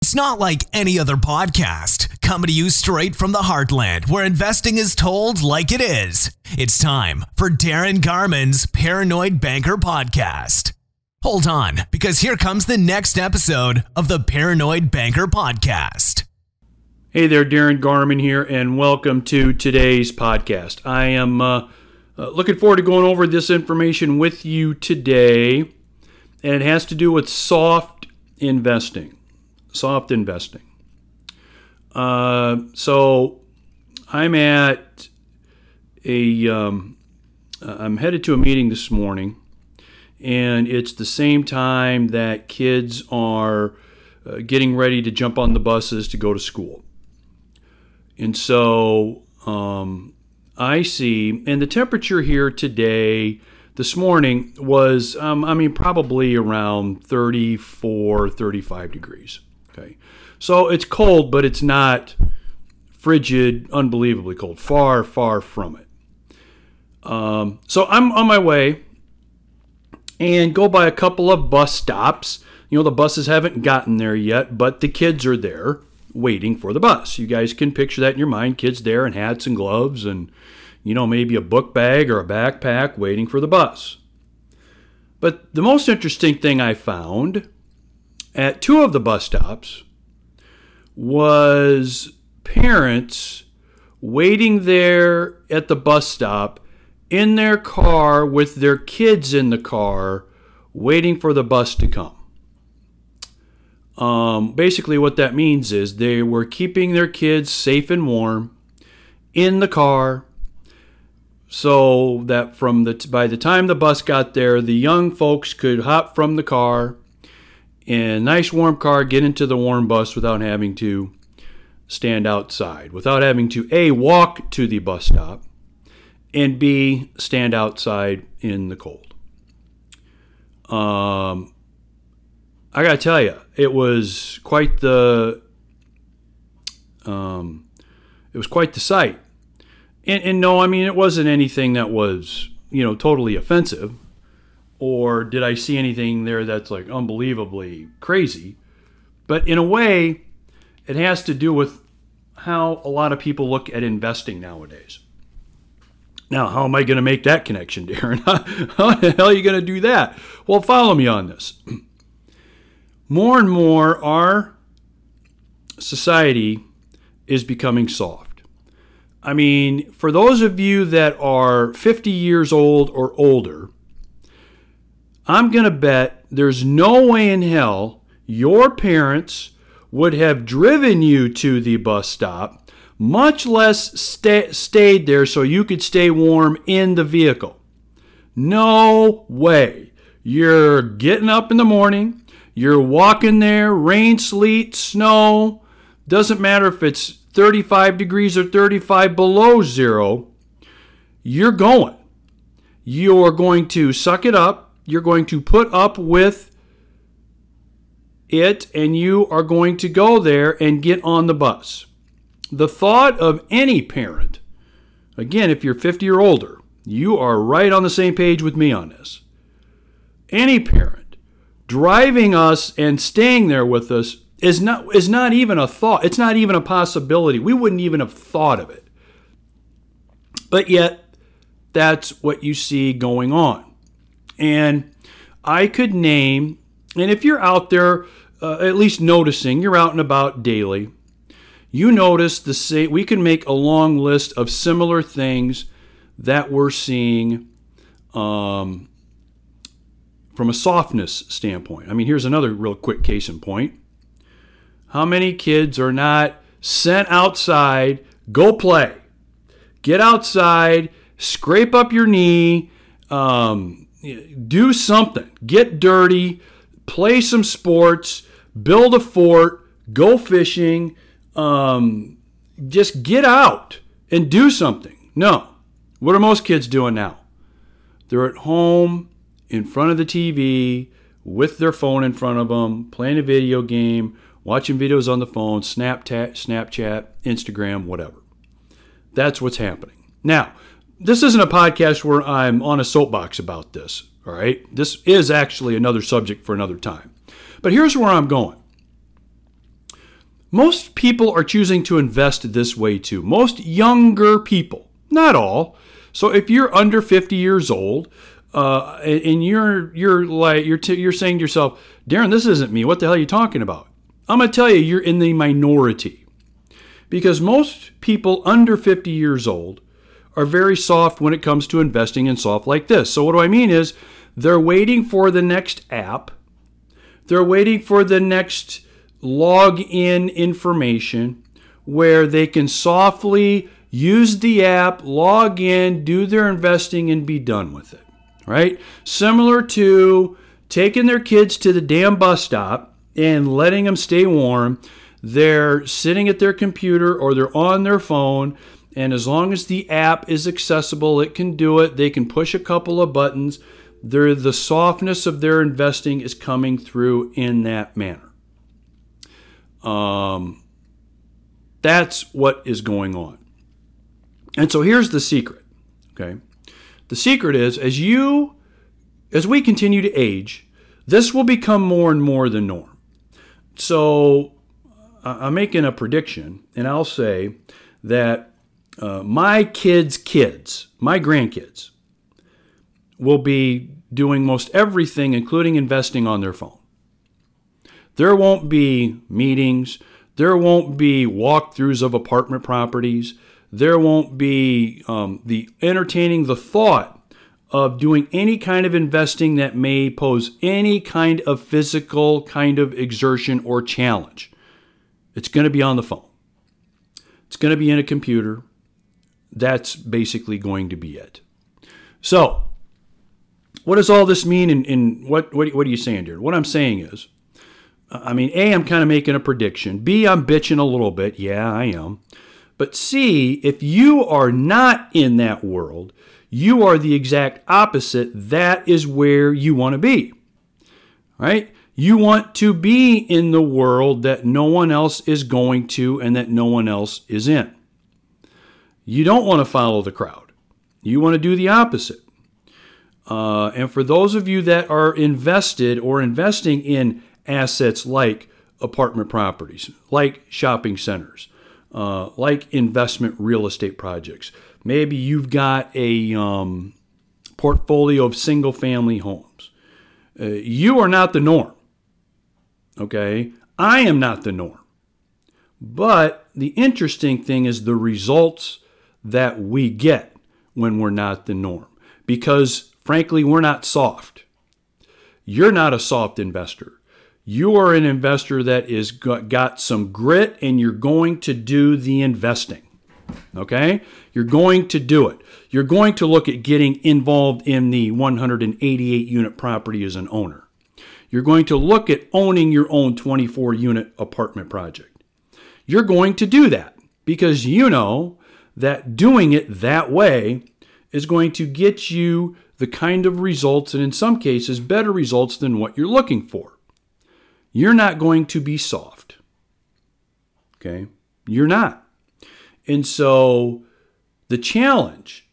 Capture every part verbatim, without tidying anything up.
It's not like any other podcast, coming to you straight from the heartland where investing is told like it is. It's time for Darren Garman's Paranoid Banker Podcast. Hold on, because here comes the next episode of the Paranoid Banker Podcast. Hey there, Darren Garman here, and welcome to today's podcast. I am uh, uh, looking forward to going over this information with you today, and it has to do with soft investing. Soft investing. Uh, so I'm at a, um, I'm headed to a meeting this morning, and it's the same time that kids are uh, getting ready to jump on the buses to go to school. And so um, I see, and the temperature here today, this morning was, um, I mean, probably around thirty-four, thirty-five degrees. Okay, so it's cold, but it's not frigid, unbelievably cold. Far, far from it. Um, so I'm on my way and go by a couple of bus stops. You know, the buses haven't gotten there yet, but the kids are there waiting for the bus. You guys can picture that in your mind. Kids there in hats and gloves and, you know, maybe a book bag or a backpack waiting for the bus. But the most interesting thing I found at two of the bus stops was parents waiting there at the bus stop in their car with their kids in the car waiting for the bus to come. Um, basically what that means is they were keeping their kids safe and warm in the car so that from the by the time the bus got there, the young folks could hop from the car in a nice warm car, get into the warm bus without having to stand outside, without having to A, walk to the bus stop, and B, stand outside in the cold. Um, I gotta tell you, it was quite the, um, it was quite the sight. And, and no, I mean, it wasn't anything that was, you know, totally offensive. Or did I see anything there that's like unbelievably crazy? But in a way, it has to do with how a lot of people look at investing nowadays. Now, how am I going to make that connection, Darren? How the hell are you going to do that? Well, follow me on this. More and more, our society is becoming soft. I mean, for those of you that are fifty years old or older, I'm going to bet there's no way in hell your parents would have driven you to the bus stop, much less sta- stayed there so you could stay warm in the vehicle. No way. You're getting up in the morning, you're walking there, rain, sleet, snow, doesn't matter if it's thirty-five degrees or thirty-five below zero, you're going. You're going to suck it up. You're going to put up with it, and you are going to go there and get on the bus. The thought of any parent, again, if you're fifty or older, you are right on the same page with me on this. Any parent driving us and staying there with us is not, is not even a thought. It's not even a possibility. We wouldn't even have thought of it. But yet, that's what you see going on. And I could name, and if you're out there uh, at least noticing, you're out and about daily, you notice the same, we can make a long list of similar things that we're seeing um, from a softness standpoint. I mean, here's another real quick case in point. How many kids are not sent outside, go play, get outside, scrape up your knee, um, do something, get dirty, play some sports, build a fort, go fishing, um, just get out and do something. No. What are most kids doing now? They're at home in front of the T V with their phone in front of them, playing a video game, watching videos on the phone, Snapchat, Snapchat, Instagram, whatever. That's what's happening. Now, this isn't a podcast where I'm on a soapbox about this, all right? This is actually another subject for another time. But here's where I'm going. Most people are choosing to invest this way too. Most younger people, not all. So if you're under fifty years old, uh, and you're you're like you're t- you're saying to yourself, Darren, this isn't me. What the hell are you talking about? I'm gonna tell you, you're in the minority, because most people under fifty years old are very soft when it comes to investing in soft like this. So what do I mean is, they're waiting for the next app. They're waiting for the next login information where they can softly use the app, log in, do their investing, and be done with it, right? Similar to taking their kids to the damn bus stop and letting them stay warm. They're sitting at their computer or they're on their phone, and as long as the app is accessible, it can do it. They can push a couple of buttons. They're, the softness of their investing is coming through in that manner. Um, that's what is going on. And so here's the secret, okay? The secret is, as you, as we continue to age, this will become more and more the norm. So I'm making a prediction, and I'll say that uh, my kids' kids, my grandkids, will be doing most everything, including investing, on their phone. There won't be meetings. There won't be walkthroughs of apartment properties. There won't be um, the entertaining the thought of doing any kind of investing that may pose any kind of physical kind of exertion or challenge. It's going to be on the phone. It's going to be in a computer. That's basically going to be it. So, what does all this mean, and, and what, what, what are you saying, dear? What I'm saying is, I mean, A, I'm kind of making a prediction. B, I'm bitching a little bit. Yeah, I am. But C, if you are not in that world, you are the exact opposite. That is where you want to be, right? You want to be in the world that no one else is going to and that no one else is in. You don't want to follow the crowd. You want to do the opposite. Uh, and for those of you that are invested or investing in assets like apartment properties, like shopping centers, uh, like investment real estate projects, maybe you've got a um, portfolio of single-family homes. Uh, you are not the norm, okay? I am not the norm. But the interesting thing is the results that we get when we're not the norm. Because, frankly, we're not soft. You're not a soft investor. You are an investor that is got some grit, and you're going to do the investing. Okay? You're going to do it. You're going to look at getting involved in the one hundred eighty-eight unit property as an owner. You're going to look at owning your own twenty-four unit apartment project. You're going to do that because you know that doing it that way is going to get you the kind of results, and in some cases, better results than what you're looking for. You're not going to be soft. Okay? You're not. And so the challenge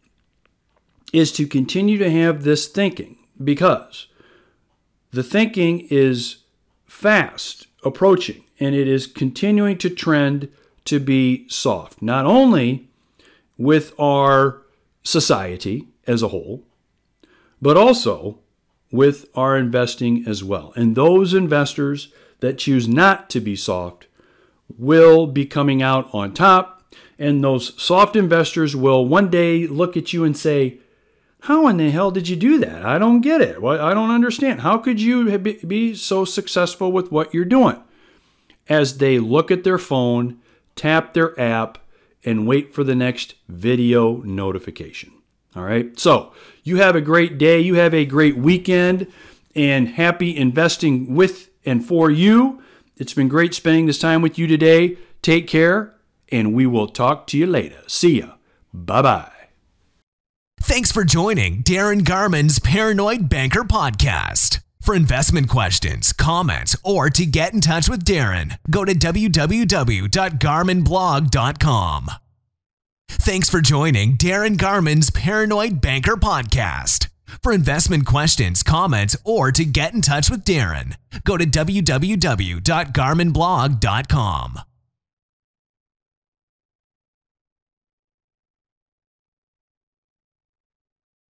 is to continue to have this thinking, because the thinking is fast approaching, and it is continuing to trend to be soft, not only with our society as a whole, but also with our investing as well. And those investors that choose not to be soft will be coming out on top, and those soft investors will one day look at you and say, how in the hell did you do that? I don't get it. I don't understand. How could you be so successful with what you're doing? As they look at their phone, tap their app, and wait for the next video notification. All right. So you have a great day. You have a great weekend, and happy investing with and for you. It's been great spending this time with you today. Take care, and we will talk to you later. See ya. Bye-bye. Thanks for joining Darren Garman's Paranoid Banker Podcast. For investment questions, comments, or to get in touch with Darren, go to w w w dot garmin blog dot com. Thanks for joining Darren Garman's Paranoid Banker Podcast. For investment questions, comments, or to get in touch with Darren, go to w w w dot garmin blog dot com.